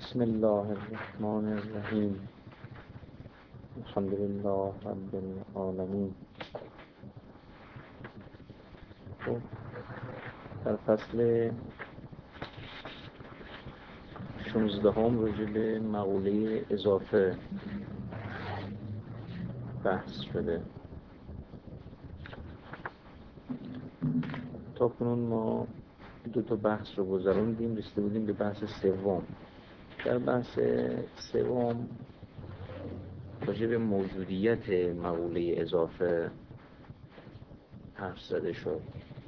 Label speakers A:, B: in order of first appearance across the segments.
A: بسم الله الرحمن الرحیم. الحمد لله رب العالمین. در فصل 16 راجع به مقوله اضافه بحث شده. تا کنون ما 2 بحث رو گذروندیم، رسیده بودیم به بحث سوم. در بحث سوم راجع به موجودیت مقوله اضافه حرف زده شد.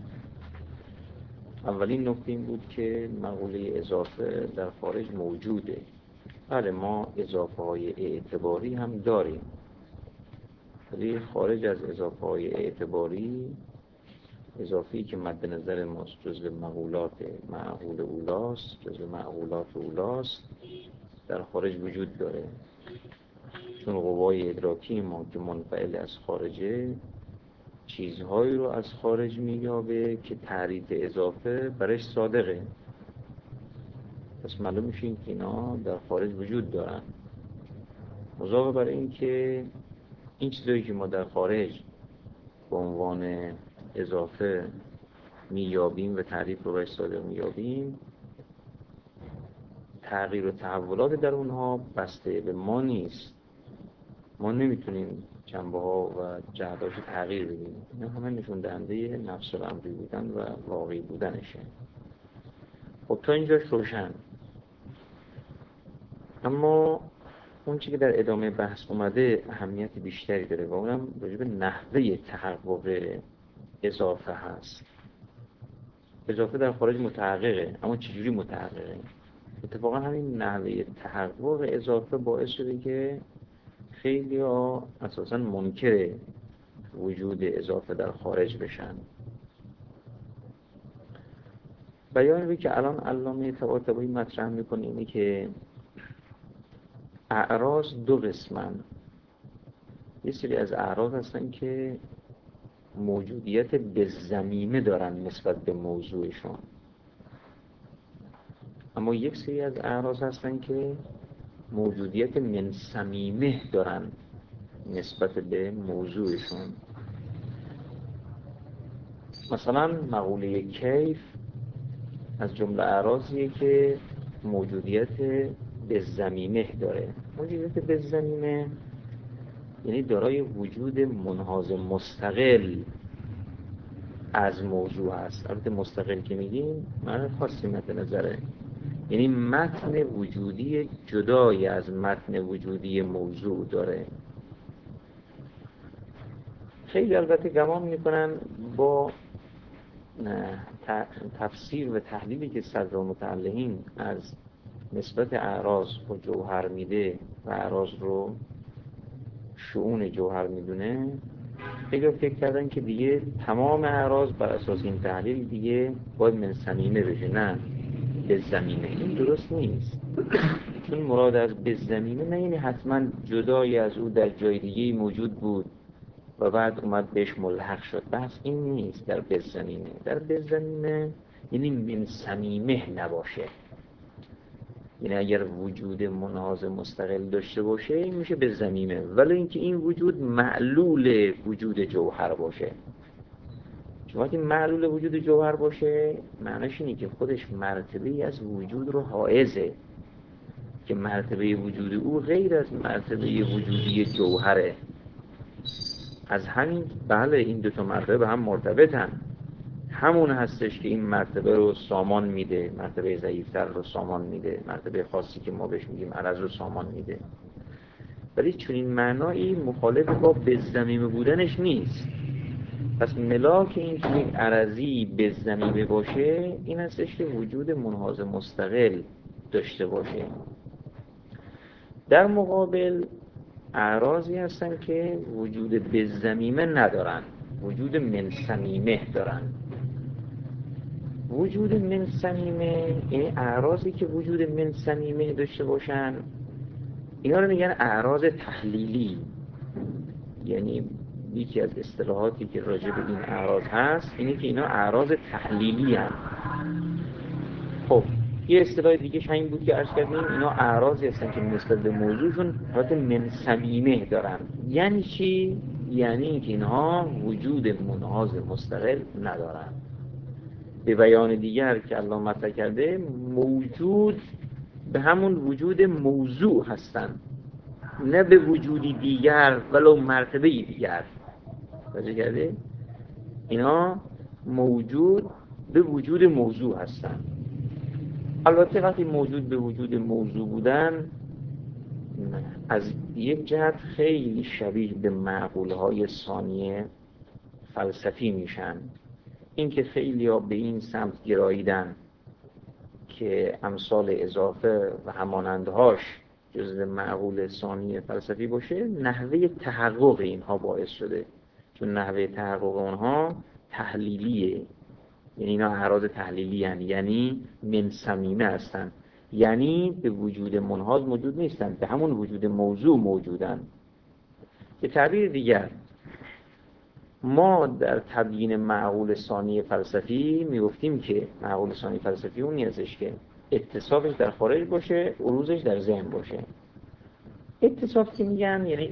A: اولین نکته این بود که مقوله اضافه در خارج موجوده. بله، ما اضافه های اعتباری هم داریم، ولی خارج از اضافه های اعتباری، اضافی که مد نظر ماست جزو مقولات معقول اولاست، جزو معقولات اولاست، در خارج وجود داره. چون قوای ادراکی ما که منفعل از خارجه، چیزهایی رو از خارج مییابه که تعریف اضافه برش صادقه. پس معلوم میشه که اینا در خارج وجود دارن. مضافه بر این که این چیزهایی که ما در خارج به عنوان اضافه مییابیم و تعریف رو برش صادق مییابیم، تغییر و تحولات در اونها بسته به ما نیست. ما نمیتونیم جنبه ها و جهتاش تغییر بدیم. اینا همه نشون دهنده نفس الامری بودن و واقعی بودنشه. خب تا اینجاش روشن. اما اون چیزی که در ادامه بحث اومده اهمیت بیشتری داره و اونم راجع به نحوه تحقق اضافه هست. اضافه در خارج متحققه، اما چجوری متحققه؟ اتفاقا همین نحوه تحقق اضافه باعث شده که خیلی ها اساساً منکر وجود اضافه در خارج بشن. بیانی که الان علامه طباطبایی مطرح میکنه اینه که اعراض 2 قسمن. یه سری از اعراض هستن که موجودیت بالضمیمه دارن نسبت به موضوعشون، اما یک سری از اعراض هستن که موجودیت من صمیمه دارن نسبت به موضوعشون. مثلا مقوله کیف از جمله اعراضیه که موجودیت بالضمیمه داره. موجودیت بالضمیمه یعنی دارای وجود منحاز مستقل از موضوع هست. البته مستقل که میگیم معنی خاصی مد نظره، یعنی متن وجودی جدای از متن وجودی موضوع داره. خیلی البته گمان میکنن با تفسیر و تحلیلی که صدر متعلقین از نسبت اعراض و جوهر میده و اعراض رو شؤون جوهر میدونه، خیلی فکر کردن که دیگه تمام اعراض بر اساس این تحلیل دیگه باید من صمیمه بشه، نه بالضمیمه. این درست نیست. چون مراد از بالضمیمه نه یعنی حتما جدای از او در جای دیگه موجود بود و بعد اومد بهش ملحق شد. بحث این نیست. در بالضمیمه، در بالضمیمه یعنی من صمیمه نباشه. یعنی اگر وجود منحاز مستقل داشته باشه این میشه بالضمیمه، ولی اینکه این وجود معلول وجود جوهر باشه. چون وقتی معلول وجود جوهر باشه معناش اینه که خودش مرتبه‌ای از وجود رو حائزه، که مرتبه وجود او غیر از مرتبه وجودی جوهره. از همین بله این 2 مرتبه به هم مرتبطن. همون هستش که این مرتبه رو سامان میده، مرتبه ضعیفتر رو سامان میده، مرتبه خاصی که ما بهش میگیم عرض رو سامان میده. ولی چون این معنایی مخالف با بالضمیمه بودنش نیست. پس ملاک این که یک عرضی بالضمیمه باشه این هستش که وجود منحاز مستقل داشته باشه. در مقابل اعراضی هستن که وجود بالضمیمه ندارن، وجود من صمیمه دارن. وجود من صمیمه یعنی اعراضی که وجود من صمیمه داشته باشن، اینا رو میگن اعراض تحلیلی. یعنی یکی از اصطلاحاتی که راجع به این اعراض هست اینه که اینا اعراض تحلیلی هست. خب یه اصطلاح دیگه همین بود که عرض کردیم اینا اعراضی هستن که نسبت به موضوعشون حالت من صمیمه دارن. یعنی چی؟ یعنی اینکه اینها وجود منحاز مستقل ندارن. به بیان دیگر که الله مطرح کرده، موجود به همون وجود موضوع هستن، نه به وجودی دیگر ولو مرتبه دیگر. توجه کرده؟ اینا موجود به وجود موضوع هستن. البته وقتی موجود به وجود موضوع بودن، از یک جهت خیلی شبیه به معقولهای ثانیه فلسفی میشن. اینکه خیلی ها به این سمت گراییدن که امثال اضافه و همانندهاش جزء معقول ثانیه فلسفی باشه، نحوه تحقق اینها باعث شده، چون نحوه تحقق اونها تحلیلیه. یعنی اینا اعراض تحلیلی هستند، یعنی من صمیمه هستند، یعنی به وجود منحاز موجود نیستند، به همون وجود موضوع موجودن. به تعبیر دیگر، ما در تبیین معقول ثانی فلسفی میگفتیم که معقول ثانی فلسفی اونی هستش که اتصافش در خارج باشه، عروضش در ذهن باشه. اتصاف که میگن یعنی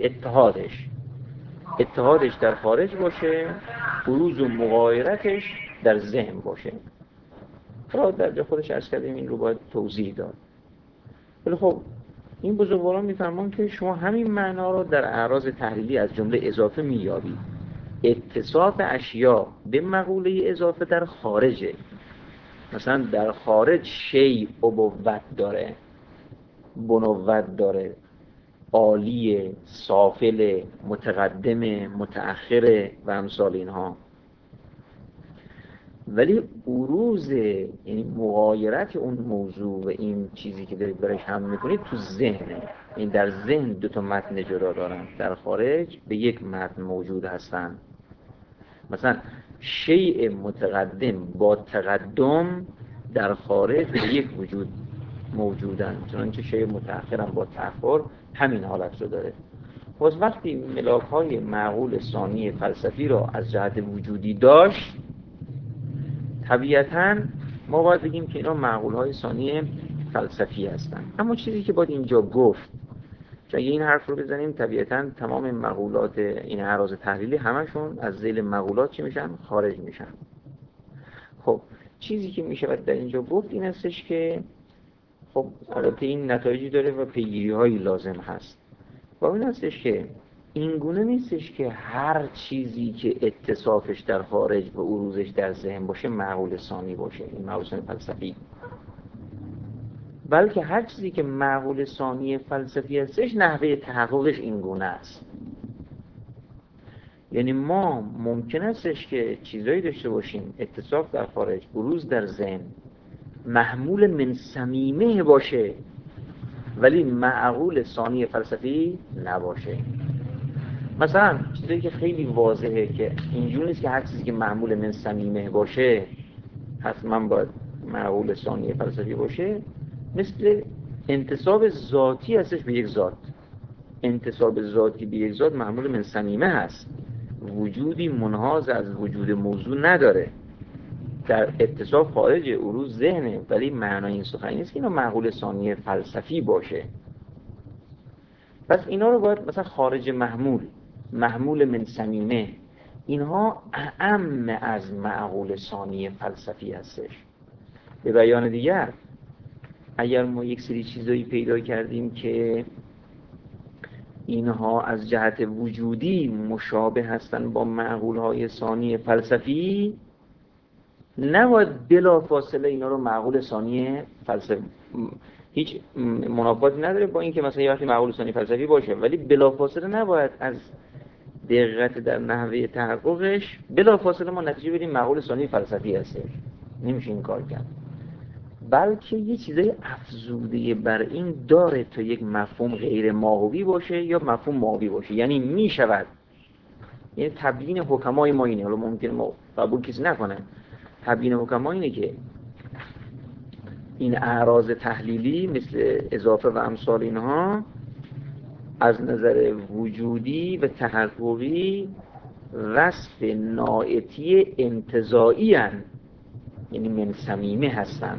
A: اتحادش در خارج باشه، عروض و مغایرتش در ذهن باشه. را در جا خودش عرض کردیم این رو باید توضیح داد. ولی خب این بزرگواران میفرمان که شما همین معنا رو در اعراض تحلیلی از جمله اضافه مییابید. اتصاف اشیاء به مقوله اضافه در خارجه. مثلا در خارج شیء ابوت داره، بنوت داره، عالیه، سافل، متقدم، متأخر و امثال اینها. ولی عروض، یعنی مغایرت اون موضوع و این چیزی که دارید برایش حمل میکنید تو ذهنه. این در ذهن دو تا متن جدا دارن، در خارج به یک متن موجود هستن. مثلا شیء متقدم با تقدم در خارج به یک وجود موجودن، چنانچه شیء متأخر هم با تأخر همین حالت رو داره. پس وقتی ملاک‌های معقول ثانی فلسفی را از جهت وجودی داشت، طبیعتاً ما باید بگیم که اینا معقول‌های ثانی فلسفی هستن. اما چیزی که باید اینجا گفت، چون اگه این حرف رو بزنیم طبیعتاً تمام مقولات این اعراض تحلیلی همشون از ذیل مقولات چی میشن؟ خارج میشن. خب چیزی که میشه در اینجا گفت این هستش که خب البته این نتایجی داره و پیگیری‌هایی لازم هست. و این هستش که این گونه نیستش که هر چیزی که اتصافش در خارج و عروضش در ذهن باشه معقول ثانی باشه، این معقول ثانی فلسفی. بلکه هر چیزی که معقول ثانی فلسفی هستش نحوه تحققش این گونه است. یعنی ما ممکن استش که چیزایی داشته باشیم اتصاف در خارج، عروض در ذهن، محمول من صمیمه باشه، ولی معقول ثانی فلسفی نباشه. مثلا چیزایی که خیلی واضحه که اینجور نیست که هر چیزی که معمول من صمیمه باشه حتما باید معقول ثانی فلسفی باشه. مثل انتساب ذاتی هستش به یک ذات. انتساب ذاتی به یک ذات معمول من صمیمه هست، وجودی منحاز از وجود موضوع نداره، در اتصاف خارج عروض ذهنه، ولی معنای این سخن نیست که اینا معقول ثانی فلسفی باشه. پس اینا رو باید مثلا خارج محمول من صمیمه، اینها اعم از معقول ثانی فلسفی هستش. به بیان دیگر، اگر ما یک سری چیزایی پیدا کردیم که اینها از جهت وجودی مشابه هستن با معقولهای ثانی فلسفی، نباید بلا فاصله اینا رو معقول ثانی فلسفی، هیچ منافاتی نداره با این که مثلا یه وقتی معقول ثانی فلسفی باشه، ولی بلا فاصله نباید از دقت در نحوه تحققش بلا فاصله ما نتیجه بدیم معقول ثانی فلسفی هستش. نمیشه این کار کرد، بلکه یه چیزای افزوده بر این داره تا یک مفهوم غیر ماهوی باشه یا مفهوم ماهوی باشه. یعنی میشود، یعنی تبیین حکمای ما اینه، حالا ممکنه ما قبول کسی نکنه، تبیین حکما اینه که این اعراض تحلیلی مثل اضافه و امثال اینها از نظر وجودی و تحققی وصف نائتی انتزاعی هستند، یعنی من صمیمه هستند.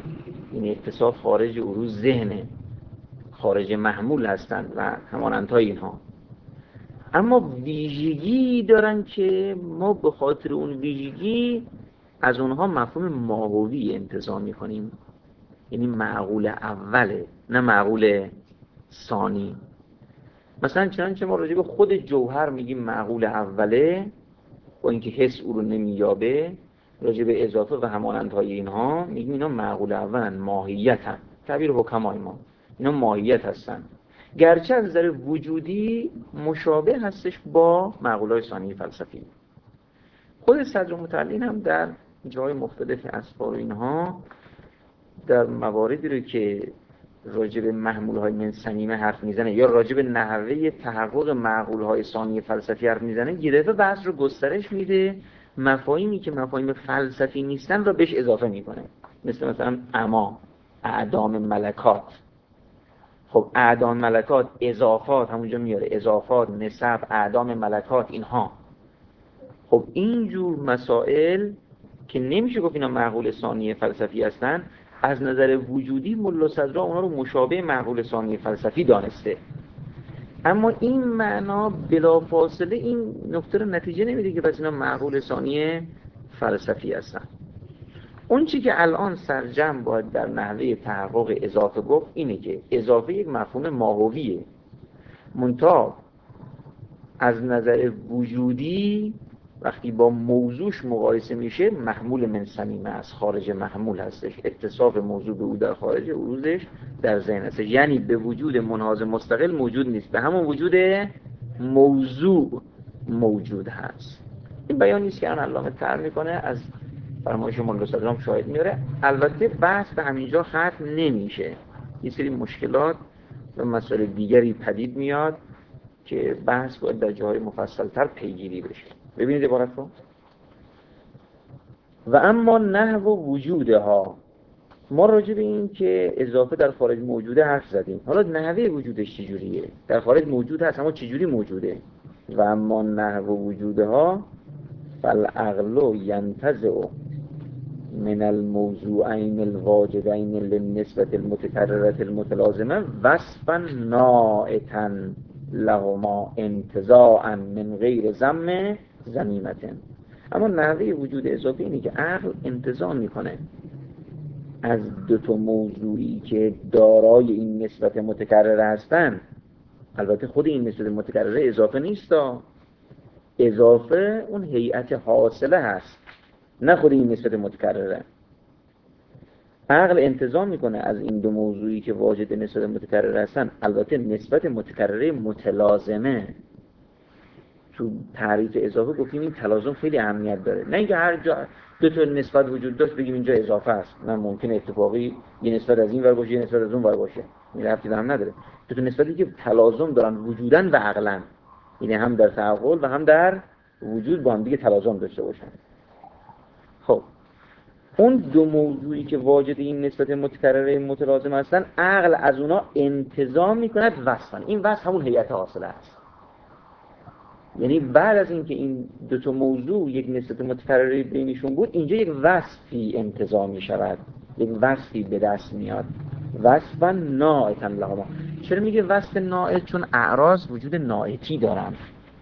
A: این اتصاف خارج عروض ذهنه، خارج محمول هستند و همانندهای اینها. اما ویژگی دارن که ما به خاطر اون ویژگی از اونها مفهوم ماهوی انتزاع میکنیم، یعنی معقول اوله نه معقول ثانی. مثلا چنانچه ما راجع به خود جوهر میگیم معقول اوله، با اینکه حس او رو نمییابه، راجع به اضافه و همانندهای اینها میگیم اینا معقول اولن، ماهیتن. تعبیر حکمای ما اینا ماهیت هستن، گرچه از نظر وجودی مشابه هستش با معقولهای ثانی فلسفی. خود صدر متعلین هم در جای مختلف اسفار و اینها در مواردی رو که راجع به محمول‌های من صمیمه حرف میزنه یا راجع به نحوه تحقق معقول‌های ثانی فلسفی حرف میزنه، یه دفعه بحث رو گسترش میده، مفاهیمی که مفاهیم فلسفی نیستن رو بهش اضافه میکنه، مثلا اعدام ملکات. خب اعدام ملکات، اضافات همونجا میاره، اضافات، نسب، اعدام ملکات، اینها. خب اینجور مسائل که نمیشه گفت اینا معقول ثانی فلسفی هستن، از نظر وجودی ملا صدرا اونا رو مشابه معقول ثانی فلسفی دانسته، اما این معنا بلافاصله این نکته رو نتیجه نمیده که پس اینا معقول ثانی فلسفی هستن. اون چی که الان سرجم باید در نحوه تحقق اضافه گفت اینه که اضافه یک مفهوم ماهویه، منتها از نظر وجودی وقتی با موضوعش مقایسه میشه محمول من صمیمه است، خارج محمول هستش، اتصاف موضوع به او در خارج عروضش در ذهن هستش، یعنی به وجود منحاز مستقل موجود نیست، به همون وجود موضوع موجود هست. این بیان نیست که الان علامه طرح میکنه، از فرمایش ملا صدرام شاهد میاره. البته بحث به همینجا ختم نمیشه، یه سری مشکلات و مسائل دیگری پدید میاد که بحث باید در جاهای مفصل‌تر پیگیری بشه. ببینید عبارت رو. و اما نحو وجودها، ما راجع به این که اضافه در خارج موجوده حرف زدیم، حالا نحوه وجودش چجوریه؟ در خارج موجود هست اما چجوری موجوده؟ و اما نحو وجودها فالعقل ینتزع من الموضوعین الواجدین للنسبة المتکررة المتلازمه وصفا نائتا لهما انتزاعا من غیر ضم ضمیمة. اما نحوه وجود اضافی اینه که عقل انتزاع میکنه از دو تا موضوعی که دارای این نسبت متکرره هستن. البته خود این نسبت متکرره اضافه نیست، اضافه اون هیئت حاصله هست، نه خود این نسبت متکرره. عقل انتزاع میکنه از این دو موضوعی که واجد نسبت متکرره هستن، البته نسبت متکرره متلازمه. تو تعریف اضافه گفتیم این تلازم خیلی اهمیت داره، نه اینکه هر جا دو تا نسبت وجود داشت بگیم اینجا اضافه است، نه، ممکنه اتفاقی یه نسبت از این ور باشه یه نسبت از اون ور باشه، این ربطی به هم نداره. دو تا نسبتی که تلازم دارن وجودن و عقلن، یعنی هم در تعقل و هم در وجود با هم دیگه تلازم داشته باشن. خب اون دو موضوعی که واجد این نسبت متکرره متلازم هستن، عقل از اونا انتزاع میکند وصفا. این وصف همون هیئت حاصله است، یعنی بعد از اینکه این دو تا موضوع یک نسبت متکرره بینشون بود، اینجا یک وصفی انتزاع میشود، یک وصفی به دست میاد، وصفا نائتا لهما. چرا میگه وصف نائت؟ چون اعراض وجود نائتی دارن،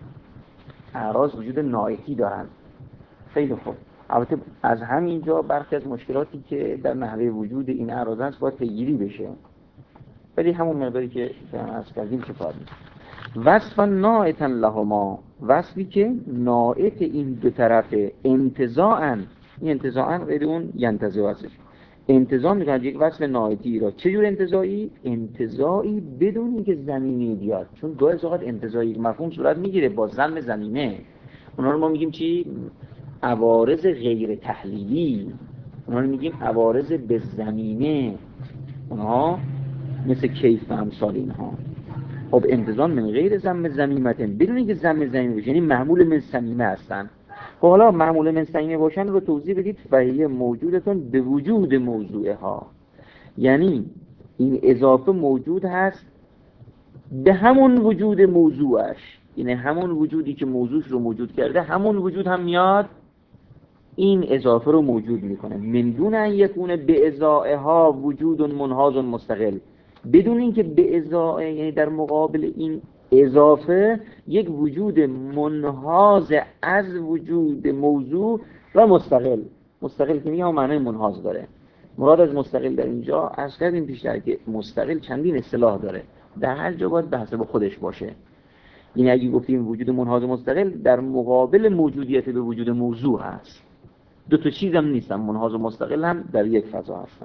A: اعراض وجود نائتی دارن. خیلی خوب، البته از همینجا برخی از مشکلاتی که در نحوه وجود این اعراض هست باید پیگیری بشه، ولی همون مقداری که از کردیم کفایت میکنه. وصفا نائتا لهما، وصفی که نائت این دو طرفه، انتزاعا، این انتزاعا غیر اون ینتزع هستش، انتزاع میکنه یک وصف نائتی را. چه جور انتزاعی؟ انتزاعی بدون اینکه زمینه بیاد، چون گاهی اوقات انتزاعی مفهوم صورت میگیره با ضم زمینه، اونا رو ما میگیم چی؟ عوارض غیر تحلیلی، اونا رو میگیم عوارض به زمینه، اونها مثل کیف و امثال اینها. خب انتزاع من غیر ضم ضمیمة، بدون اینکه ضم ضمیمه باشه، یعنی معمول من صمیمه هستن. خب حالا معمول من صمیمه باشن رو توضیح بدید. فهیه موجودتون به وجود موضوعها، یعنی این اضافه موجود هست به همون وجود موضوعش، یعنی همون وجودی که موضوعش رو موجود کرده، همون وجود هم میاد این اضافه رو موجود میکنه. من دون ان یکونه به ازائها وجود منحاز مستقل، بدون اینکه به ازائه یعنی در مقابل این اضافه یک وجود منحاز از وجود موضوع و مستقل. مستقل که میگه هم معنای منحاز داره. مراد از مستقل در اینجا عرض کردیم بیشتر که مستقل چندین اصطلاح داره، در هر جا باید به حسب خودش باشه. این اگه گفتیم وجود منحاز مستقل در مقابل موجودیت به وجود موضوع هست. دو تا چیز هم نیستن، منحاز و مستقل هم در یک فضا هستن.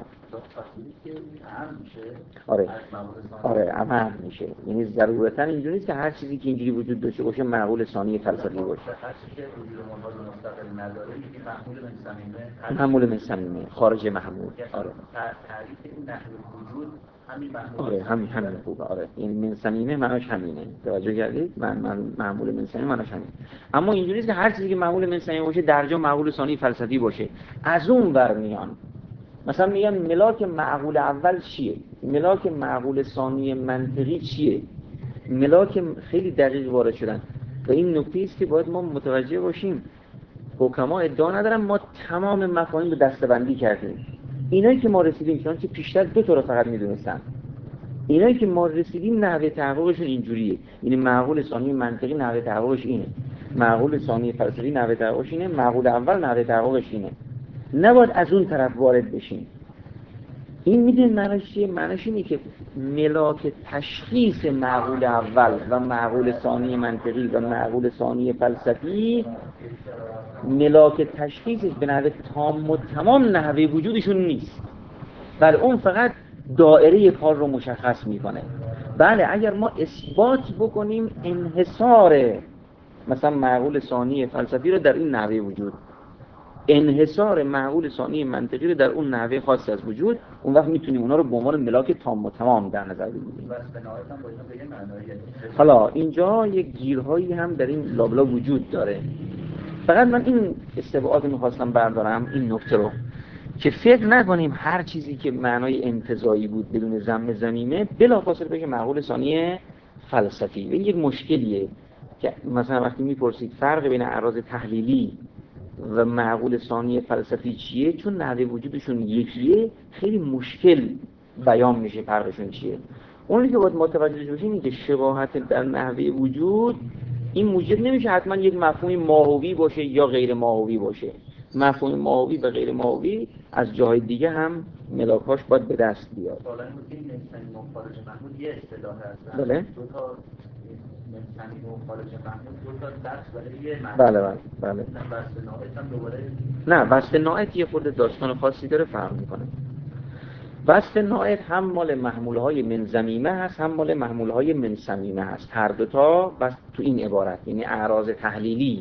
A: آره آره عمل میشه، یعنی ضرورتا اینجوری نیست که هر چیزی که اینجوری وجود داشته باشه معقول ثانی فلسفی باشه.
B: هرچی که وجود منحاز مستقل نداره میگه محمول من صمیمه،
A: محمول من صمیمه، خارج محمول. آره
B: تعریف این نحو وجود همین محمول.
A: آره همین خوبه. آره این من صمیمه معناش همینه، توجه کردید؟ من معمول من صمیمه معناش همینه. اما اینجوری نیست که هر چیزی که معمول من صمیمه باشه در جا معقول ثانی فلسفی باشه. از اون برمیان مثلا میگم ملاک معقول اول چیه؟ ملاک معقول ثانی منطقی چیه؟ ملاک خیلی دقیق وارد شدن و این نکته است که باید ما متوجه باشیم. حکما ادعا ندارن ما تمام مفاهیم رو دسته‌بندی کردیم. اینایی که ما رسیدیم چون پیشتر دو تا رو فقط میدونستن. اینایی که ما رسیدیم نحوه تحققشون اینجوریه. یعنی معقول ثانی منطقی نحوه تحققش اینه. معقول ثانی فلسفی نحوه تحققش اینه. معقول اول نحوه تحققش اینه. نباید از اون طرف وارد بشیم. این میدونید معنیش چیه؟ معنیش اینه که ملاک تشخیص معقول اول و معقول ثانی منطقی و معقول ثانی فلسفی، ملاک تشخیصش به نحو تام و تمام نحوه وجودشون نیست، بله اون فقط دائره کار رو مشخص میکنه. بله اگر ما اثبات بکنیم انحصار مثلا معقول ثانی فلسفی رو در این نحوه وجود، انحصار معقول ثانی منطقی رو در اون نحوه خاص از وجود، اون وقت میتونیم اونا رو به عنوان ملاک تام و تمام در نظر بگیریم. حالا اینجا یک گیرهایی هم در این لابلا وجود داره. فقط من این استبعاد میخواستم بردارم، این نکته رو که فکر نکنیم هر چیزی که معنای انتزاعی بود بدون ضم ضمیمه بلافاصله بشه معقول ثانی فلسفی. این یک مشکلیه که مثلا وقتی میپرسید فرق بین اعراض تحلیلی و معقول ثانی فلسفی چیه، چون نحوه وجودشون یکیه خیلی مشکل بیان میشه فرقشون چیه. اونی که باید متوجه بشیم اینه که شباهت در نحوه وجود این موجب نمیشه حتما یک مفهوم ماهوی باشه یا غیر ماهوی باشه. مفهوم ماهوی و غیر ماهوی از جای دیگه هم ملاکاش باید به دست بیاد.
B: حالا این نسبت خارج محمود یه اصطلاح هست.
A: بله.
B: دو تا نسبت خارج محمود دو تا درس برای یه معنی.
A: بله.
B: وصف ناعت هم دوباره
A: نه وصف ناعت یه خورده داستان خاصی داره، فرق میکنه. وصف ناعت هم مال محمولهای من ضمیمه هست هم مال محمولهای من صمیمه هست. هر دوتا بس تو این عبارت، یعنی اعراض تحلیلی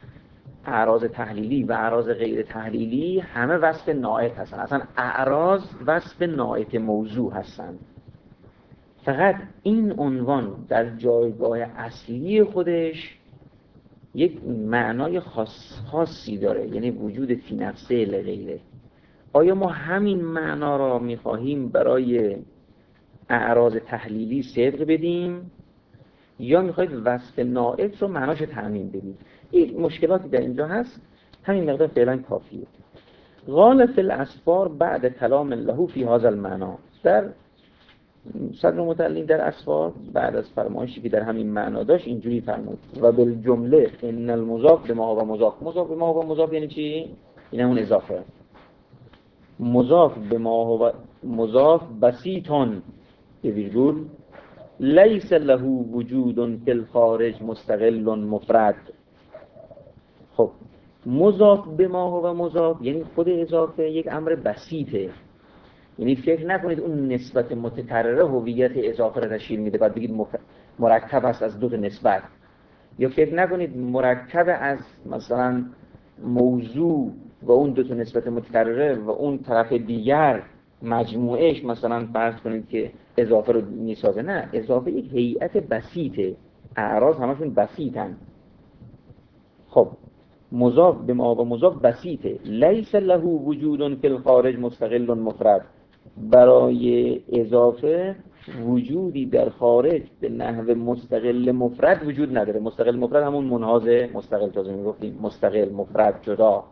A: و اعراض غیر تحلیلی همه وصف ناعت هستن. اصلا اعراض وصف ناعت موضوع هستن. فقط این عنوان در جایگاه اصلی خودش یک معنای خاصی داره، یعنی وجود فی نفسه لغیره. آیا ما همین معنا را می‌خواهیم برای اعراض تحلیلی صدق بدیم یا می‌خواید وصف ناعت رو معناش تعمیم بدیم؟ این مشکلاتی در اینجا هست، همین مقدار فعلا کافیه. قال فی الاسفار بعد کلام له فی هذا المعنى، در صدر متعلیم در اسفار بعد از فرمایشی که در همین معنا داشت اینجوری فرمود و بالجمله ان المضاف به ما و مضاف. مضاف به ما و مضاف یعنی چی؟ این همون اضافه. مضاف به ما و مضاف بسیطون به ویرگول لیس له وجود فی الخارج مستقل مفرد. خب مضاف به ما و مضاف یعنی خود اضافه یک امر بسیطه، یعنی فکر نکنید اون نسبت متکرره هویت اضافه را تشکیل میده بعد بگید مرکب است از دو تا نسبت، یا فکر نکنید مرکب از مثلا موضوع و اون دو تا نسبت متکرره و اون طرف دیگر مجموعش مثلا فرض کنید که اضافه رو میسازه. نه، اضافه یک هیئت بسیطه، اعراض همشون بسیطن. خب مضاف به ما و مضاف بسیطه. لیس له وجود فی الخارج مستقل مفرد، برای اضافه وجودی در خارج به نحو مستقل مفرد وجود نداره. مستقل مفرد همون منحاز مستقل، تازه میگفتیم مستقل مفرد جدا.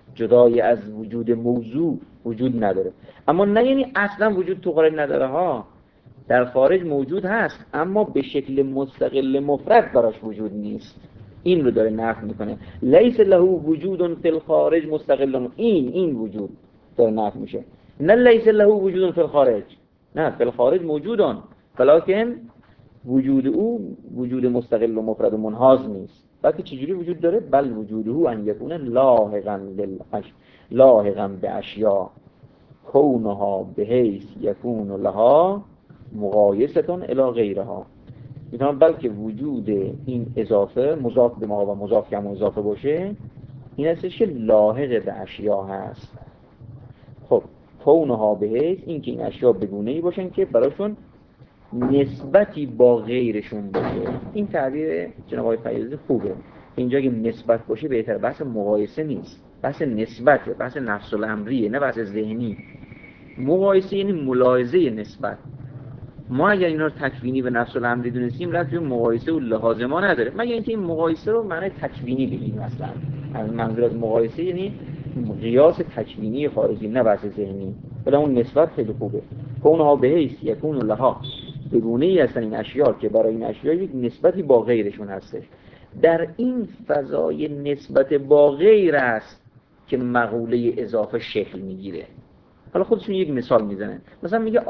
A: جدای از وجود موضوع وجود نداره. اما نه یعنی اصلا وجود تو خارج نداره ها، در خارج موجود هست اما به شکل مستقل مفرد براش وجود نیست. این رو داره نفی میکنه. لیس له وجود فی الخارج مستقل، این وجود داره نفی میشه. نه لیس له وجود فی الخارج، نه فی الخارج موجودن ولکن وجود او وجود مستقل و مفرد و منحاز نیست. بلکه چجوری وجود داره؟ بل وجوده ان یکون لاحقا به اشیاء کونها به حیث یکون لها مقایستون الی غیرها. میتونم بلکه وجود این اضافه مضاف به ما و مضاف کم اضافه باشه، این هستش که لاحق به اشیاء هست. خب کونها به حیث، این که این اشیاء بگونه ای باشن که براشون نسبتی با غیرشون باشه. این تعبیر جناب آقای فیاضی خوبه. اینجا که نسبت باشه بهتر، بحث مقایسه نیست، بحث نسبته، بحث نفس الامریه، نه بحث ذهنی. مقایسه یعنی ملاحظه نسبت. ما اگر اینا رو تکوینی به نفس الامری دونستیم رد به مقایسه و لحاظ ما نداره، مگر اینکه این مقایسه رو معنی تکوینی بگیریم. اصلا منظور از مقایسه یعنی قیاس تکوینی خارجی، نه بحث ذهنی. ولی اون نسبت خیلی خوبه. کونها به حیث یکون لها، بگونه ای هستن این اشیاء که برای این اشیاء یک نسبتی با غیرشون هستش. در این فضای نسبت با غیر است که مقوله اضافه شکل میگیره. حالا خودشون یک مثال میزنه، مثلا میگه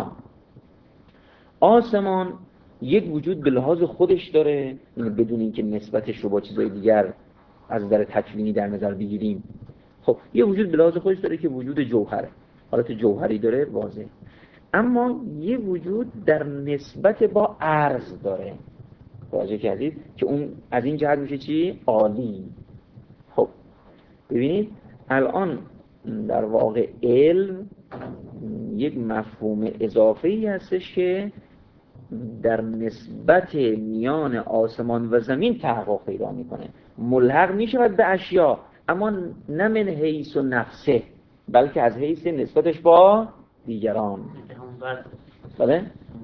A: آسمان یک وجود به لحاظ خودش داره، یعنی بدون اینکه نسبتش رو با چیزهای دیگر از نظر تکوینی در نظر بگیریم. خب یه وجود به لحاظ خودش داره که وجود جوهره، حالت جوهری داره واضح. اما یه وجود در نسبت با عرض داره، توجه کردید که اون از این جهت میشه چی؟ عالی. خب ببینید الان در واقع علم یک مفهوم اضافه‌ای هستش که در نسبت میان آسمان و زمین تحقق پیدا میکنه، ملحق میشود به اشیاء، اما نه من حیث و نفسه، بلکه از حیث نسبتش با دیگران. بله؟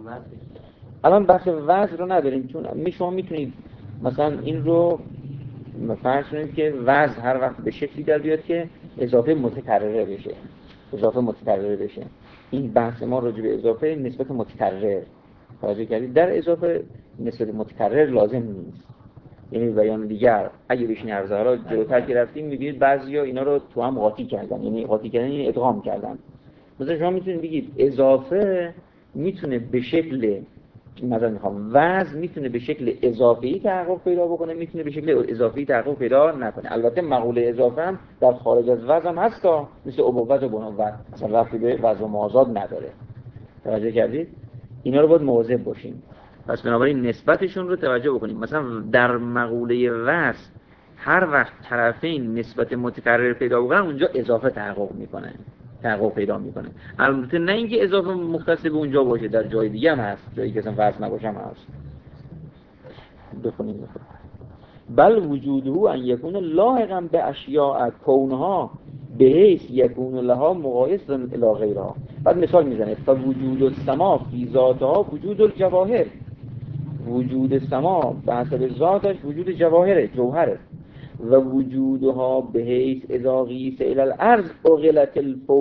A: الان بحث وضع رو نداریم، چون شما میتونید مثلا این رو فرض کنید که وضع هر وقت به شکلی در بیاد که اضافه متکرره بشه. این بحث ما راجع به اضافه نسبت متکرر، توجه کردید؟ در اضافه نسبت متکرر لازم نیست. یعنی بیان دیگر اگه بشین عرضه را جلوتر که رفتیم میبینید بعضیا اینا رو تو هم قاطی کردن، یعنی ادغام کردن. مثلا شما میتونید بگید اضافه میتونه به شکل وزن میتونه به شکل اضافی تحقق پیدا بکنه، میتونه به شکل اضافی تحقق پیدا نکنه. البته مقوله اضافه هم در خارج از وزن هست، مثل ابوت و بنوت، اصلا ربطی به وزن و مازاد نداره. توجه کردید؟ اینا رو باید مواظب باشیم. پس بنابراین نسبتشون رو توجه بکنیم. مثلا در مقوله وزن هر وقت طرفین نسبت متکرر پیدا بکنن اونجا اضافه تحقق پیدا میکنه. البته نه اینکه اضافه مختص به اونجا باشه، در جای دیگه هم هست، جایی که اصلا وزن نباشه هم هست. بخونیم. بل وجوده ان یکون لاحقا به اشیاء کونها به حیث یکون لها مقایسه الی غیرها. بعد مثال میزنه فوجود السما فی ذاتها وجود الجواهر. وجود سما به حسب ذاتش وجود جوهره و وجودها به حیث اذا قیس الی الارض اغلت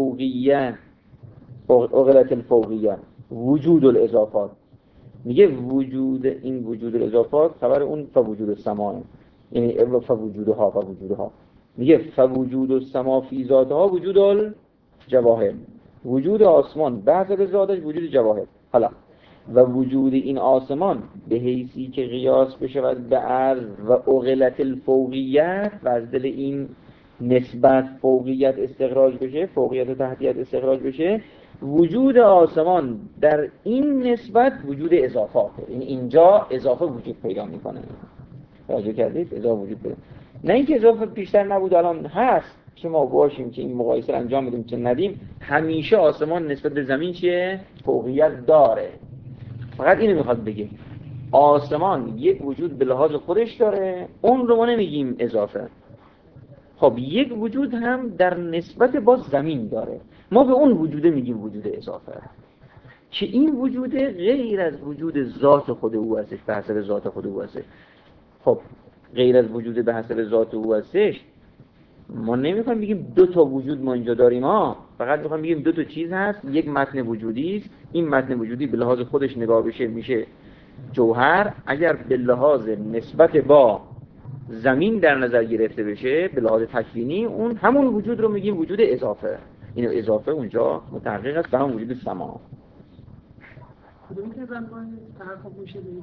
A: الفوقیه وجود الاضافات. میگه وجود الاضافات خبر اون فوجود السما، یعنی فوجودها میگه فوجود السما فی ذاتها وجود الجواهر، وجود آسمان به حسب ذاتش وجود جواهر. حالا و وجود این آسمان به حیثی که قیاس بشود به عرض و اغلت الفوقیت و از دل این نسبت فوقیت استخراج بشه، فوقیت و تحتیت استخراج بشه، وجود آسمان در این نسبت وجود اضافات، یعنی اینجا اضافه وجود پیدا میکنه. توجه کردید؟ اضافه وجود پیدا، نه اینکه اضافه پیشتر نبود الان هست، شما باشیم که این مقایسه رو انجام بدیم چه ندیم. همیشه آسمان نسبت به زمین چیه؟ فوقیت داره. فقط اینو میخواد بگه آسمان یک وجود به لحاظ خودش داره، اون رو ما نمیگیم اضافه. خب یک وجود هم در نسبت با زمین داره، ما به اون وجوده میگیم وجود اضافه، که این وجوده غیر از وجود ذات خود او هستش، به حسب ذات خود او هستش. خب غیر از وجود به حسب ذات او هستش، ما نمیخوایم بگیم دو تا وجود ما اینجا داریم فقط میخوایم بگیم دو تا چیز هست، یک متن وجودی است، این متن وجودی به لحاظ خودش نگاه بشه میشه جوهر. اگر به لحاظ نسبت با زمین در نظر گرفته بشه به لحاظ تکوینی، اون همون وجود رو میگیم وجود اضافه. اینو اضافه اونجا متحقق است به همون وجود سما.
C: کدومی که زنبای تحقق میشه به این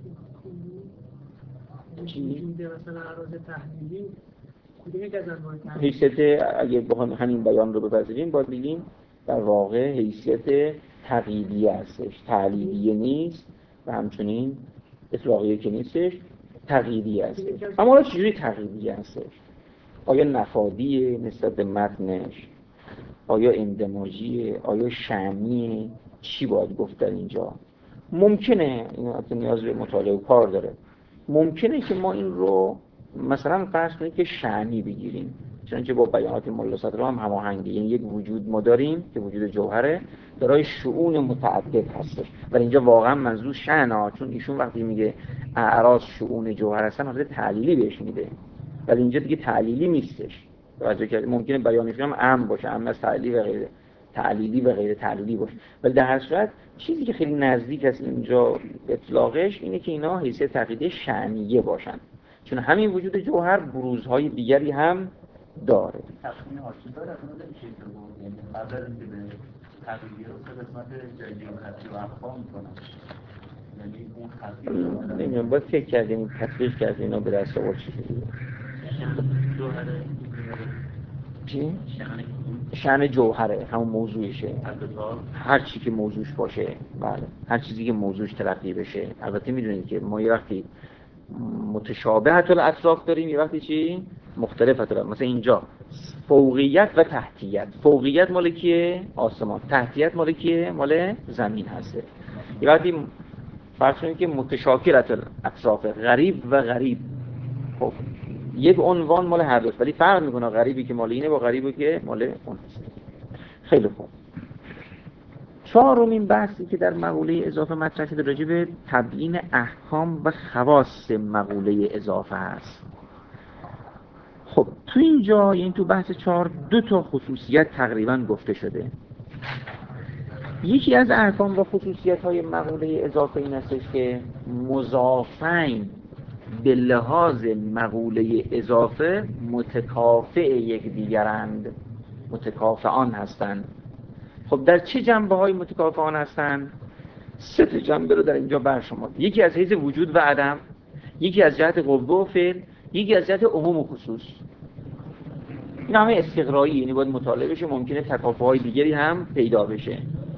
A: چی؟
C: وجود مثلا اراز تحلیلی کدومی که زنبای تحلیلی؟
A: حیثیت، اگه بخوایم همین بیان رو بپذیریم باید بگیم در واقع حیثیت تقییدیه هستش، تعلیلیه نیست و همچنین اطلاقیه که نیستش، تقییدیه هستش. اما حالا چجوری تقییدیه هستش؟ آیا نفادیه نسبت به متنش؟ آیا اندماجیه؟ آیا شأنیه؟ چی باید گفت در اینجا؟ ممکنه، این حتی نیاز به مطالعه و کار داره، ممکنه که ما این رو مثلا فرض کنید که شأنی بگیریم، چنانچه با بیانات ملا صدرا هم هماهنگه. یعنی یک وجود ما داریم که وجود جوهره دارای شؤون متعدد هستش، ولی اینجا واقعا منظور شأنه، چون ایشون وقتی میگه اعراض شؤون جوهر هستن حالت تعلیلی بهش میده، ولی اینجا دیگه تعلیلی نیستش. توجه کرد؟ ممکنه بیانش هم عام باشه، عام از تعلیلی و غیره، تعلیلی و غیر تعلیلی باشه، ولی در هر صورت چیزی که خیلی نزدیک است اینجا اطلاقش اینه که اینا حیثیت تقییدی شأنیه باشن، چون همین وجود جوهر بروزهای دیگری هم داره.
B: تقسیم حاصل داره اصلا نمیشه که بود، یعنی قبل از اینکه به تقییدی رو سه قسمت جدی و خطی و اخفا میکنن، یعنی اون خطی
A: نمیدونم باید فکر کردیم تطبیق کردیم اینا به دست آورد چی شده. چی؟ شأن جوهره همون موضوعشه، هر چی که موضوعش باشه، بله هر چیزی که موضوعش تلقی بشه. البته میدونید که ما یه وقتی متشابهت الاطراف داریم، یه وقتی چی؟ مختلفت الاطراف. مثلا اینجا فوقیت و تحتیت، فوقیت مال کیه؟ آسمان، تحتیت مال کیه؟ مال زمین هسته. یه وقتی فرض کنید که متشاکلت الاطراف، غریب و غریب، خب یک عنوان مال هر دوست، ولی فرق میکنه غریبی که مال اینه با غریبی که مال اون هست. خیلی خوب. چهارمین بحثی که در مقوله اضافه مطرح شده راجع به تبیین احکام و خواص مقوله اضافه هست. خب تو اینجا، یعنی تو بحث 4 دو تا خصوصیت تقریبا گفته شده. یکی از احکام و خصوصیت‌های مقوله اضافه این هستش که مضافین به لحاظ مقوله اضافه متکافئ یکدیگرند، متکافئان هستند. خب در چه جنبه‌های متکافئان هستند؟ 3 تا جنبه رو در اینجا برشمرد. یکی از حیث وجود و عدم، یکی از جهت قوه و فعل، یکی از جهت عموم و خصوص. این همه استقرایی، یعنی باید مطالعه بشه، ممکنه تکافؤهای دیگری هم پیدا بشه.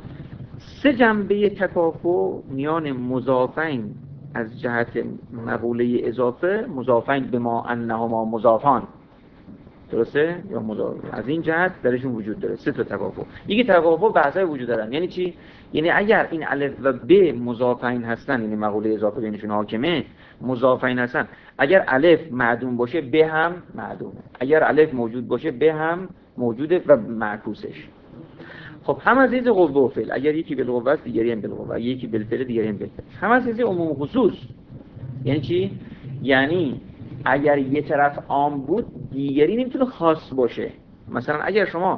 A: 3 جنبه تکافؤ میان مضافین از جهت مقوله اضافه، مضافین به ما انهما مضافان، درسته؟ یا مضاف از این جهت درشون وجود داره. 3 تا تکافؤ. یکی تکافؤ بحثای وجود دارن. یعنی چی؟ یعنی اگر این الف و ب مضافین هستن، یعنی مقوله اضافه بینشون حاکمه، مضافین هستن، اگر الف معدوم باشه ب هم معدومه، اگر الف موجود باشه ب هم موجوده و معکوسش. خب هم از حیث قوه و فعل، اگر یکی بالقوه است دیگری هم بالقوه، اگر یکی بالفعل دیگری هم بالفعل. هم از حیث عموم و خصوص. یعنی چی؟ یعنی اگر یه طرف عام بود دیگری نمیتونه خاص باشه. مثلا اگر شما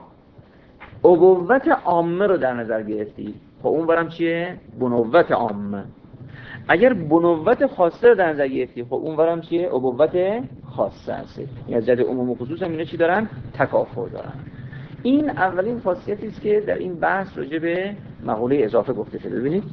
A: ابوت عامه رو در نظر گرفتید، خب اون برام چیه؟ بنوت عامه. اگر بنوت خاصه رو در نظر گرفتید، خب اون برام چیه؟ ابوت خاصه هست. یعنی از جهت عموم و خصوص هم اینا چی دارن؟ تکافؤ دارن. این اولین خاصیتی است که در این بحث راجع به مقوله اضافه گفته شده. ببینید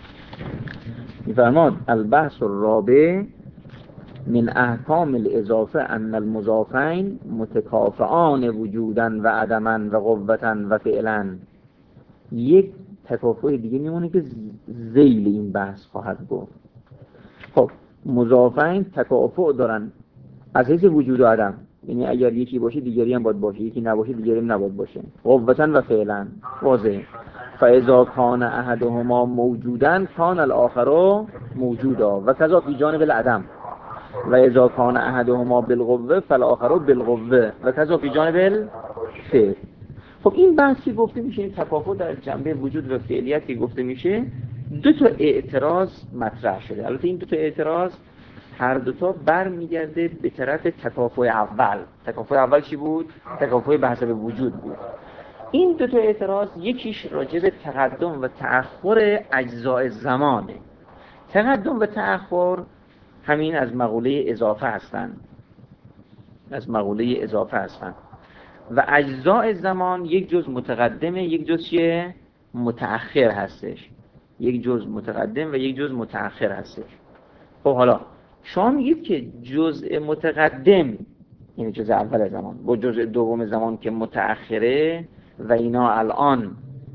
A: می‌فرماد البحث الرابع من احکام الاضافه ان المضافین متکافئان وجودن و عدمن و قوتن و فعلن. یک تکافؤ دیگه میمونه که ذیل این بحث خواهد گفت. خب مضافین تکافؤ دارن از حیث وجود و عدم، یعنی اگر یکی باشه دیگری هم باید باشه، یکی نباشه دیگری هم نباید باشه. قوتن و فعلن واضح. فاذا کان احدهما موجودن کان الاخر موجودا و کذا فی جانب العدم و اذا کان احدهما بالقوه فالاخر بالقوه و کذا فی جانب الفعل. خب این بحثی گفته میشه، این تکافؤ در جنبه وجود و فعلیت که گفته میشه، 2 تا اعتراض مطرح شده. البته این 2 تا اعتراض هر دوتا برمیگرده به طرف تکافؤ اول. تکافؤ اول چی بود؟ تکافؤ به حسب وجود بود. این دوتا اعتراض یکیش راجع به تقدم و تأخر اجزاء زمانه. تقدم و تأخر همین از مقوله اضافه هستن، از مقوله اضافه هستن و اجزاء زمان یک جز متقدمه، یک جز چیه؟ متأخر هستش. یک جز متقدم و یک جز متأخر هستش. خب حالا شما میگید که جزء متقدم یعنی جزء اول زمان با جزء دوم زمان که متأخره و اینا الان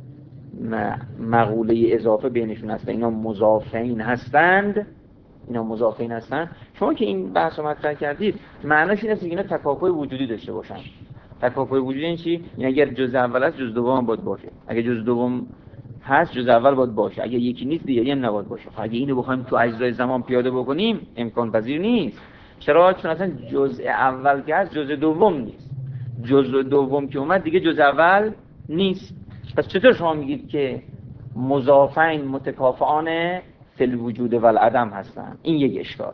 A: مقوله اضافه بینشون هست و اینا مضافین هستند، اینا مضافین هستند. شما که این بحث رو مطرح کردید معناش این است که اینا تکافؤ وجودی داشته باشن. تکافؤ وجودی این چی؟ یعنی اگر جزء اول است جزء دوم باید باشه، اگر جزء دوم هست جزء اول باید باشه، اگر یکی نیست دیگری هم نباید باشه. اگه اینو بخوایم تو اجزای زمان پیاده بکنیم امکان پذیر نیست. چرا؟ چون اصلا جزء اول که هست جزء دوم نیست، جزء دوم که اومد دیگه جزء اول نیست. پس چطور شما میگید که مضافین متکافئان فی الوجود و العدم هستن؟ این یک اشکال.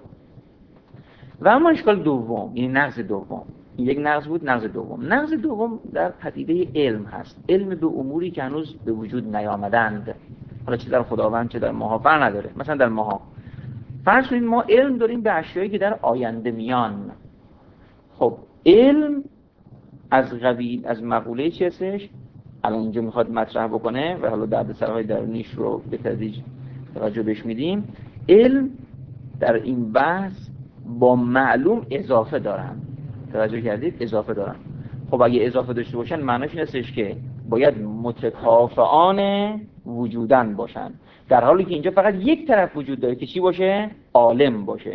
A: و اما اشکال دوم، یعنی نقض دوم، این یک نقض بود. نقض دوم، نقض دوم در پدیده علم هست. علم به اموری که هنوز به وجود نیامدند، حالا چه در خداوند چه در ماها فرق نداره. مثلا در ماها فرض کنید ما علم داریم به اشیایی که در آینده میان. خب علم از قبیل از مقوله چی هستش؟ الان اینجا میخواد مطرح بکنه و حالا دردسرهای درونیش رو به تدریج توجه بهش میدیم. علم در این بحث با معلوم اضافه دارن. توجه کردید؟ اضافه دارن. خب اگه اضافه داشته باشن معناش این هستش که باید متکافئان وجودن باشن، در حالی که اینجا فقط یک طرف وجود داره که چی باشه؟ عالم باشه.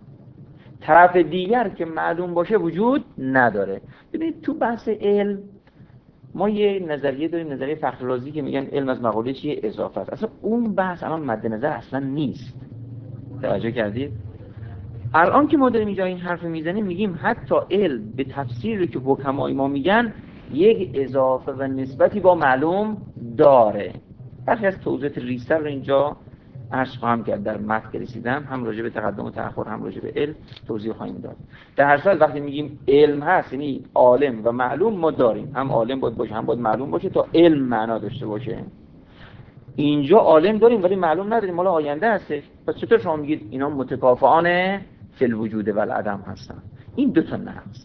A: طرف دیگر که معلوم باشه وجود نداره. ببینید تو بحث علم ما یه نظریه داریم، نظریه فخررازی، که میگن علم از مقوله چیه؟ اضافه است. اصلا اون بحث الان مد نظر اصلا نیست. توجه کردید؟ الان که ما داریم اینجا این حرف میزنیم میگیم حتی علم به تفسیری که حکمای ما میگن یک اضافه و نسبتی با معلوم داره. برخی از توضیحات ریستر رو اینجا عرض خواهم کرد، در متن که رسیدم هم راجع به تقدم و تأخر هم راجع به علم توضیح خواهیم داد. در هر صورت وقتی میگیم علم هست یعنی عالم و معلوم ما داریم، هم عالم باید باشه هم باید معلوم باشه تا علم معنا داشته باشه. اینجا عالم داریم ولی معلوم نداریم، مال آینده هستش. پس چطور شما میگید اینا متکافئان فی الوجود و العدم هستن؟ این دو تا نقض.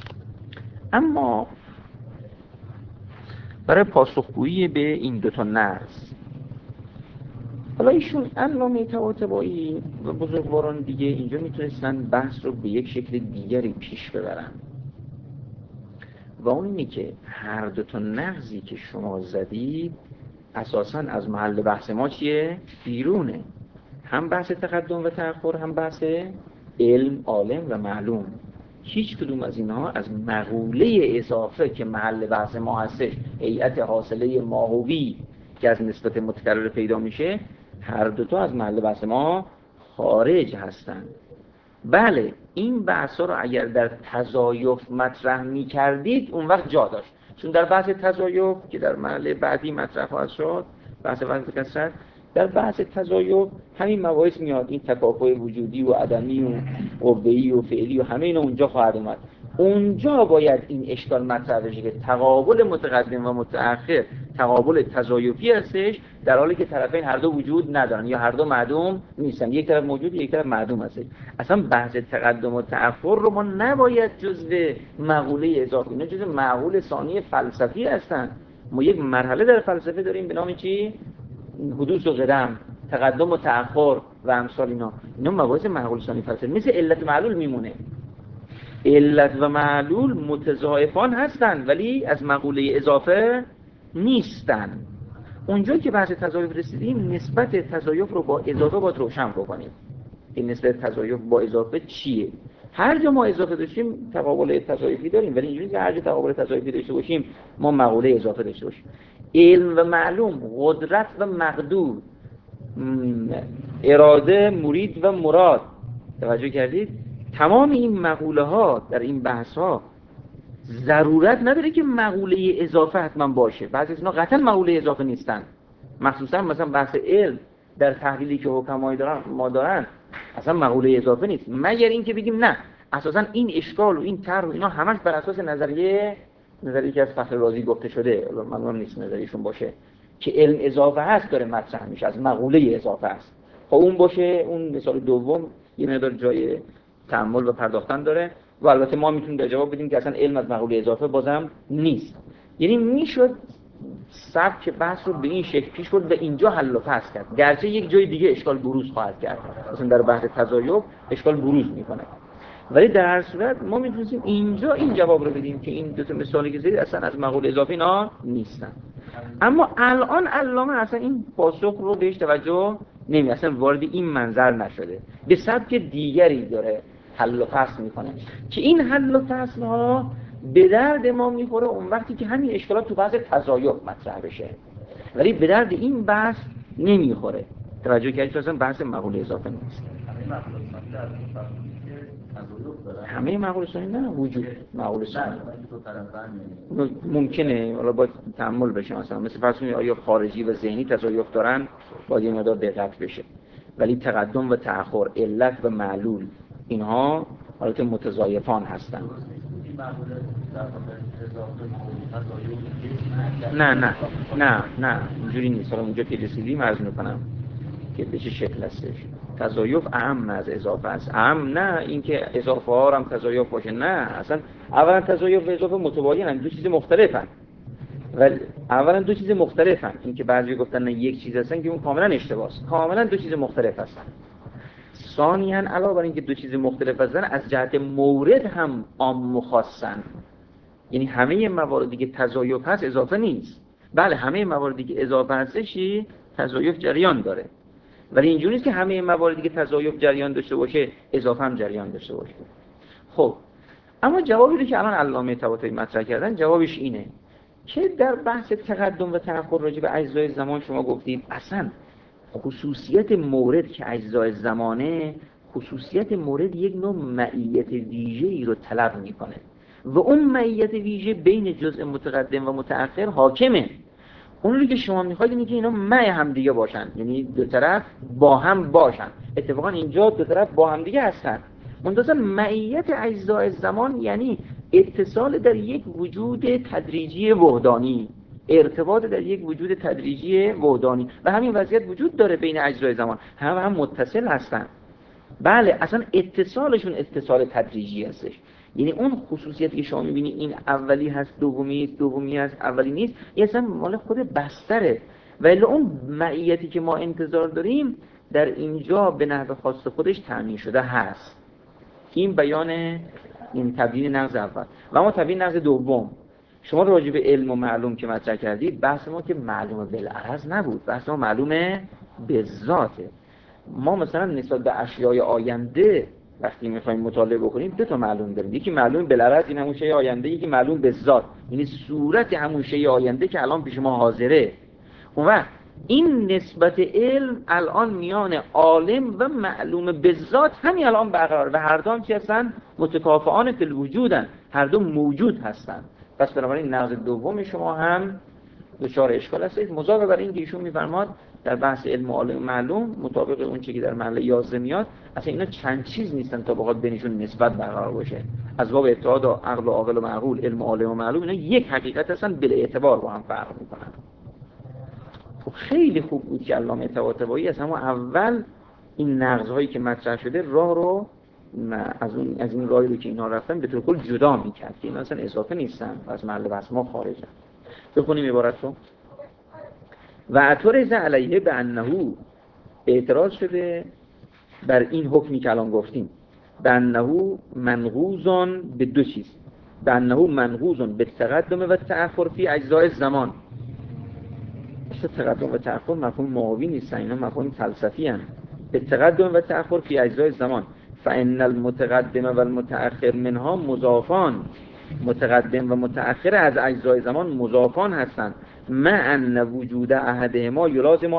A: اما برای پاسخگویی به این دو تا نقض حالا ایشون علامه طباطبایی و بزرگواران دیگه اینجا میتونستن بحث رو به یک شکل دیگری پیش ببرن و اون اینه که هر دو تا نقضی که شما زدید اساساً از محل بحث ما چیه؟ بیرونه. هم بحث تقدم و تأخر هم بحث علم، عالم و معلوم. هیچ کدوم از اینها از مقوله اضافه که محل بحث ما هستش، هیئت حاصله ماهوی که از نسبت متکرر پیدا میشه، هر دوتا از محل بحث ما خارج هستن. بله این بحثا رو اگر در تزایف مطرح میکردید اون وقت جا داشت، چون در بحث تزایف که در محل بعدی مطرح خواهد شد، بحث وحدت کثرت، در بحث تزایف همین مباحث میاد، این تکافؤ وجودی و عدمی و قوه‌ای و فعلی و همه اینا اونجا خواهد اومد. اونجا باید این اشکال مطرح بشه که تقابل متقدم و متأخر تقابل تزایفی هستش، در حالی که طرفین هر دو وجود ندارن یا هر دو معدوم نیستن، یک طرف موجود یک طرف معدوم هستش. اصلا بحث تقدم و تأخر رو ما نباید جزء مقوله اضافی، اینا جزء معقول ثانی فلسفی هستن. ما یک مرحله در فلسفه داریم به نام چی؟ حدوث و قدم، تقدم و تأخر و امثال اینا مباحث معقول ثانی فلسفی. مثل علت و معلول میمونه. علت و معلول متضاعفان هستن ولی از مقوله اضافه نیستن. اونجا که بحث تضاعف رسیدیم نسبت تضاعف رو با اضافه باید روشن بکنیم. این نسبت تضاعف با اضافه چیه؟ هر جا ما اضافه داشتیم تقابل تضاعفی داریم، ولی اینجوری که هر جا تقابل تضاعفی داشته باشیم ما مقوله اضافه داشته باشیم. علم و معلوم، قدرت و مقدور، اراده، مرید و مراد، توجه کردید؟ تمام این مقوله ها در این بحث ها ضرورت نداره که مقوله اضافه حتما باشه. بعضی از اینا قطعا مقوله اضافه نیستن. مخصوصا مثلا بحث علم در تحلیلی که حکمای ما دارن اصلا مقوله اضافه نیست، مگر اینکه بگیم نه اساسا این اشکال و این طرح و اینا همش بر اساس نظریه که از فخر رازی گفته شده، معلوم نیست نظریشون باشه، که علم اضافه هست داره مطرح میشه، از مقوله اضافه است. خب اون باشه، اون مثال دوم یه مقدار جای تأمل و پرداختن داره و البته ما میتونیم در جواب بدیم که اصلا علم از مقوله اضافه بازم نیست. یعنی میشد سبک بحث رو به این شکل پیش برد و اینجا حل و فصل کرد، گرچه یک جای دیگه اشکال بروز خواهد کرد، مثلا در بحث تزایف اشکال بروز میکنه، ولی در هر صورت ما میتونیم اینجا این جواب رو بدیم که این دو تا مثالی که زدید اصلا از مقوله اضافه اینا نیستن. اما الان علامه اصلا این پاسخ رو بهش توجه نمی، اصلا وارد این منظر نشده، به سبک دیگری داره حل و فصل میکنه که این حل و فصل ها به درد ما میخوره اون وقتی که همین اشکالات تو بحث تزایف مطرح بشه، ولی به درد این بحث نمیخوره. توجه کردید که اصلا بحث مقوله اضافه نیست. همه مقوله ثانی نه وجود مقوله ثانی ممکنه، حالا باید تأمل بشه، مثلا مثل فرض کنید آیا خارجی و ذهنی تزایف دارن، باید یه مقدار دقت بشه، ولی تقدم و تأخر، علت و معلول، اینها حالت متضایفان هستن. نه اینجوری نیست. حالا اونجا که رسیدیم عرض میکنم که به چه شکل هستش. تزایف اهم از اضافه است. اهم نه اینکه اضافه ها هم تزایف باشه، نه اصلا. اولا تزایف و اضافه متباینن، دو چیز مختلفن. ولی اولا دو چیز مختلفن، اینکه بعضی گفتن نه یک چیز هستن که اون کاملا اشتباهه. کاملا دو چیز مختلف هستن. ثانیاً علاوه بر اینکه دو چیز مختلف هستن، از جهت مورد هم عام و خاصن. یعنی همه مواردی که تزایف هست اضافه نیست. بله همه مواردی که اضافه هستش تزایف جریان داره، ولی اینجوری نیست که همه مواردی که تزایف جریان داشته باشه اضافه هم جریان داشته باشه. خب اما جوابی که الان علامه طباطبایی مطرح کردن جوابش اینه که در بحث تقدم و تأخر راجع به اجزای زمان شما گفتید اصلا خصوصیت مورد که اجزای زمانه، خصوصیت مورد یک نوع معیت ویژه‌ای رو طلب میکنه و اون معیت ویژه بین جزء متقدم و متأخر حاکمه. اون رو که شما میخواید اینه که اینا مع هم دیگه باشن، یعنی دو طرف با هم باشن. اتفاقا اینجا دو طرف با هم دیگه هستن. منتها معیت اجزای زمان یعنی اتصال در یک وجود تدریجی وحدانی، ارتباط در یک وجود تدریجی وحدانی، و همین وضعیت وجود داره بین اجزای زمان، هم متصل هستن. بله اصلا اتصالشون اتصال تدریجی هستش. یعنی اون خصوصیتی که شما می‌بینی این اولی هست دومی هست اولی نیست، این اصلا مال خود بستره. ولی اون معیتی که ما انتظار داریم در اینجا به نحو خاص خودش تامین شده هست. این بیان این تبیین نقض اول. و اما تبیین نقض دوم، شما راجع به علم و معلوم که مطرح کردید، بحث ما که معلومه بالعرض نبود، بحث ما معلومه به ذاته. ما مثلا نسبت به اشیای آینده وقتی میخوایم مطالعه بکنیم دو تا معلوم داریم، یکی معلوم بالعرض این همون شی آینده، یکی معلوم به ذات یعنی صورت همون شی آینده که الان پیش ما حاضره. اون وقت این نسبت علم الان میان عالم و معلوم به ذات همین الان برقرار و هر دو هم چی هستن؟ متکافئان فی الوجودن، هر دو موجود هستن. پس بنابراین نقض دوم شما هم دچار اشکال هستید. مضافه بر این که ایشون میفرماد در بحث علم و عالم معلوم مطابق اون چیزی که در محل 11 میاد، اصلا اینا چند چیز نیستن تا بخواد بینشون نسبت برقرار باشه. از باب اتحاد و عقل و عاقل و معقول، علم و عالم و معلوم، اینا یک حقیقت هستن، بلا اعتبار با هم فرق میکنن. خب خیلی خوب بود که علامه طباطبایی از همون اول این نقض‌هایی که مطرح شده راه رو از این راهی رو که اینا رفتن به طور کل جدا میکرد که اینا اصلا اضافه نیستن و از محل بحث ما خارجن. بخونیم عبارت رو. و اعترض علیه به انه، اعتراض شده بر این حکمی که الان گفتیم، به انه منقوضون به دو چیز، به انه منقوضون به تقدم و تأخر فی اجزای زمان. اصلا تقدم و تأخر مفهوم معاوی نیستن، اینا مفهوم فلسفی هستن. به تقدم و تأخر فی اجزای زمان، فان المتقدم و المتأخر منها مضافان، متقدم و متأخر از اجزای زمان مضافان هستند. مع ان وجود احدهما یلازم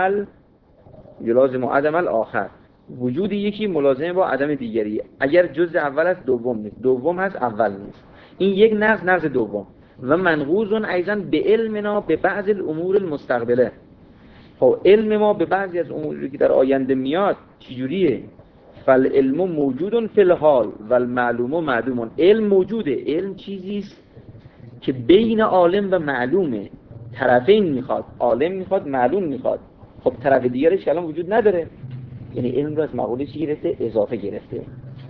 A: عدم الاخر، وجود یکی ملازم با عدم دیگری. اگر جزء اول است دوم نیست، دوم هست اول نیست. این یک نقض دوم. و منقوض ایضا به علمنا به بعض الامور المستقبله. خب علم ما به بعضی از اموری که در آینده میاد چجوریه؟ فالعلم موجود فی الحال و المعلوم معدوم. علم موجوده، علم چیزی است که بین عالم و معلومه، طرفین میخواد، عالم میخواد، معلوم میخواد. خب طرف دیگرش الان وجود نداره، یعنی علم رو از مقوله چی گرفته؟ اضافه گرفته.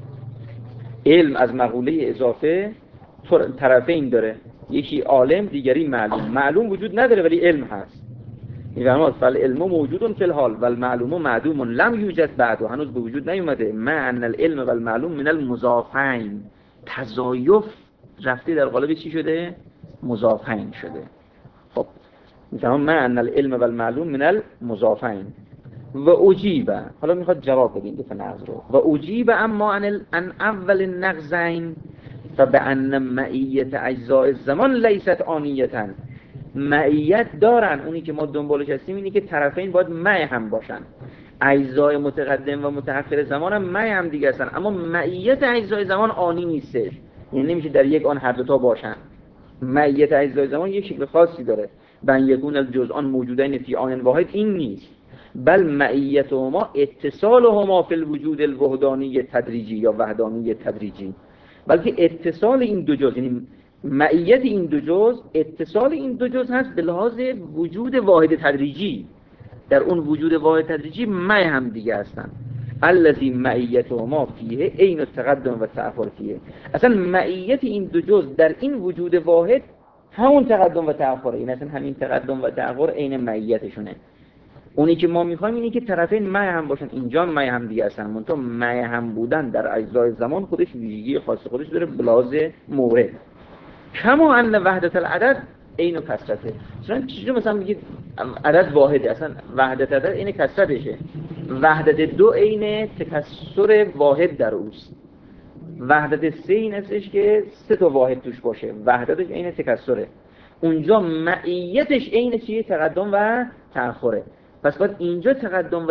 A: علم از مقوله اضافه طرفین داره، یکی عالم دیگری معلوم. معلوم وجود نداره ولی علم هست. میفرماد فالعلم موجود فی الحال و المعلوم معدوم لم یوجد بعد، و هنوز به وجود نیومده. مع ان العلم و المعلوم من المضافین، تضایف رفته در قالب چی شده؟ مضافین شده. خب میفرماد مع ان العلم و المعلوم من المضافین و اجیب، حالا میخواد جواب بدین دفعه نقض رو. و اجیب اما عن اول النقضین فبأن معیت اجزاء الزمان لیست آنیتا. معیت دارن، اونی که ما دنبالش هستیم اینی که طرفین باید معی هم باشن، اجزای متقدم و متأخر زمان هم معی هم دیگه هستن، اما معیت اجزای زمان آنی نیستش، یعنی نمیشه در یک آن هر دو تا باشن. معیت اجزای زمان یک شکل خاصی داره، بن یکون الجزءان موجودین فی آن واحد، این نیست. بل معیتهما اتصالهما فی الوجود الوحدانی تدریجی یا وحدانی تدریجی، بلکه اتصال این دو جزء، یعنی معیت این دو جزء، اتصال این دو جزء هست به لحاظ وجود واحد تدریجی. در اون وجود واحد تدریجی معی هم دیگه هستن. الذی معیتهما فیه عین التقدم و تأخر فیه. اصلا معیت این دو جزء در این وجود واحد همون تقدم و تأخره، این اصلا همین تقدم و تأخر عین معیتشونه. اونی که ما میخوایم اینی که طرفین معی هم باشن، اینجا معی هم دیگه هستن، منتها معی هم بودن در اجزای زمان خودش ویژگی خاص خودش داره به لحاظ مورد. کما ان وحدت العدد عین کثرته. چون مثلا میگید عدد واحده، اصلا وحدت عدد عین کثرتشه، وحدت دو عین تکثر واحد در اوست، وحدت سه این هستش که سه تا واحد توش باشه، وحدتش عین تکثره. اونجا معیتش عین چیه؟ تقدم و تأخره. پس باید اینجا تقدم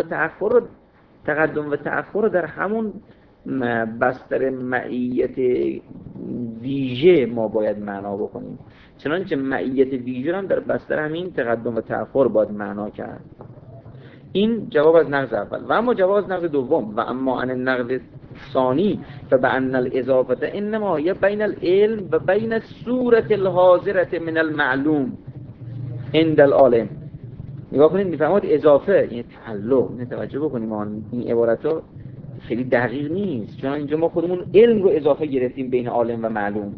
A: و تأخر رو در همون بستر معیت ویژه ما باید معنا بکنیم، چنانچه معیت ویژه هم در بستر همین تقدم و تأخر باید معنا کرد. این جواب از نقض اول. و اما جواب از نقض دوم، و اما عن النقض ثانی فبأن الاضافه انما هي بین العلم و بین الصورة الحاضرة من المعلوم عند العالم. نگاه کنید میفهمید اضافه یعنی تعلق. توجه بکنیم این عبارتو خیلی دقیق نیست، چون اینجا ما خودمون علم رو اضافه گرفتیم بین عالم و معلوم.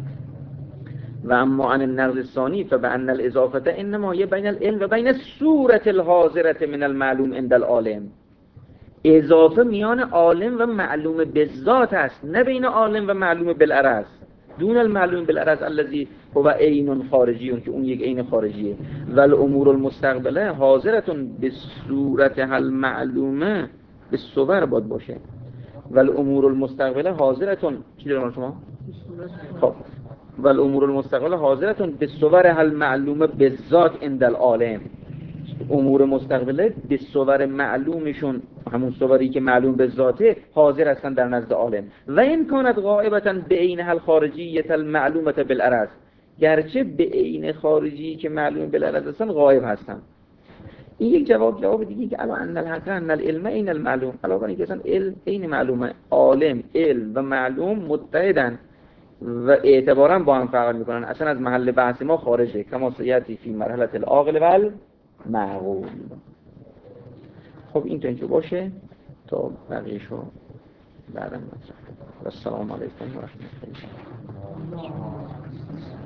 A: و اما عن النقض الثانی فبأن الاضافه انما هي بین العلم و بین الصورة الحاضرة من المعلوم عند العالم. اضافه میان عالم و معلوم بالذات است، نه بین عالم و معلوم بالعرض. دون المعلوم بالعرض الذي هو عین خارجی، که اون یک عین خارجیه. و الامور المستقبله حاضرة بصورتها المعلومه، به صور باید باشه. و الامور المستقبله حاضرة، چی دارم شما؟ خب و الامور المستقبله حاضرة بصورها المعلومه بالذات عند العالم. امور مستقبله به صور معلومشون، همون صوری که معلوم به ذاته، حاضر هستن در نزد عالم. و این کانت غائبتا به عینها الخارجیه المعلومه بالعرض، گرچه به عین خارجی که معلوم بالعرض هستن غائب هستن. این یک جواب دیگه که الان ان الحق ان العلم عین المعلوم، علاوه بر اینکه اصلا علم عین معلومه، عالم علم و معلوم متحدن و اعتبارا با هم فرق میکنن، اصلا از محل بحث ما خارجه، کما سیاتی فی مرحله العاقل و معقول. خب این تا اینجا باشه تا بقیه‌شو بعداً مطرح کنیم. السلام علیکم و رحمت الله.